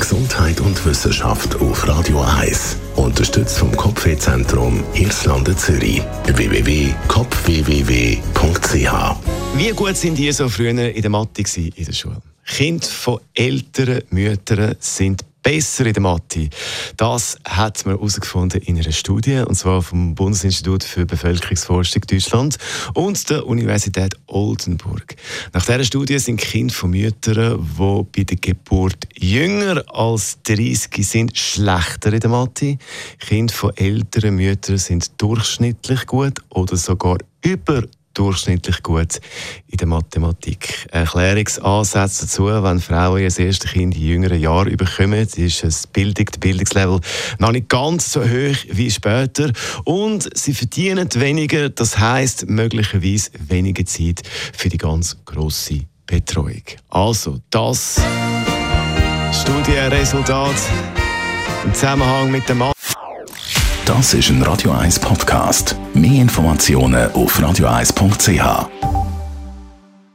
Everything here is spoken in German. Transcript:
Gesundheit und Wissenschaft auf Radio 1. Unterstützt vom Kopfwehzentrum Irlande Zürich. www.kopfwww.ch. Wie gut sind ihr so früher in der Mathe in der Schule? Kinder von älteren Müttern sind besser in der Mathe. Das hat man herausgefunden in einer Studie, und zwar vom Bundesinstitut für Bevölkerungsforschung Deutschland und der Universität Oldenburg. Nach dieser Studie sind Kinder von Müttern, die bei der Geburt jünger als 30 sind, schlechter in der Mathe. Kinder von älteren Müttern sind durchschnittlich gut oder sogar überdurchschnittlich gut in der Mathematik. Erklärungsansätze dazu, wenn Frauen ihr erstes Kind in jüngeren Jahren bekommen, ist das Bildungslevel noch nicht ganz so hoch wie später und sie verdienen weniger, das heisst möglicherweise weniger Zeit für die ganz grosse Betreuung. Also, das Studienresultat im Zusammenhang mit der Mathe. Das ist ein Radio 1 Podcast. Mehr Informationen auf radio1.ch.